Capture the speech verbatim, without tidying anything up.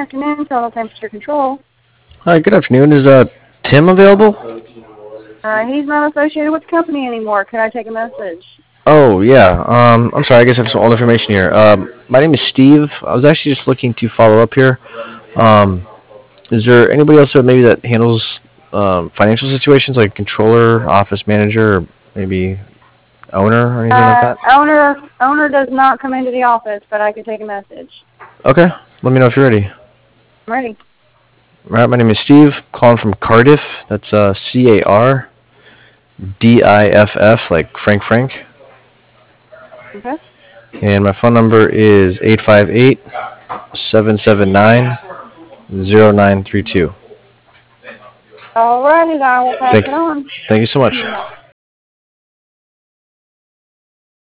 afternoon, total temperature control. Hi, good afternoon. Is uh Tim available? Uh, he's not associated with the company anymore. Can I take a message? Oh yeah. Um, I'm sorry. I guess I have some old information here. Um, my name is Steve. I was actually just looking to follow up here. Um, is there anybody else that maybe that handles um, financial situations like controller, office manager, or maybe owner or anything like Uh, that? owner owner does not come into the office, but I can take a message. Okay. Let me know if you're ready. I'm ready. All right. My name is Steve. Calling from Cardiff. That's uh, C A R D I F F, like Frank Frank. Okay. And my phone number is eight five eight seven seven nine zero nine three two. All righty, I will pass Thank, it on. thank you so much.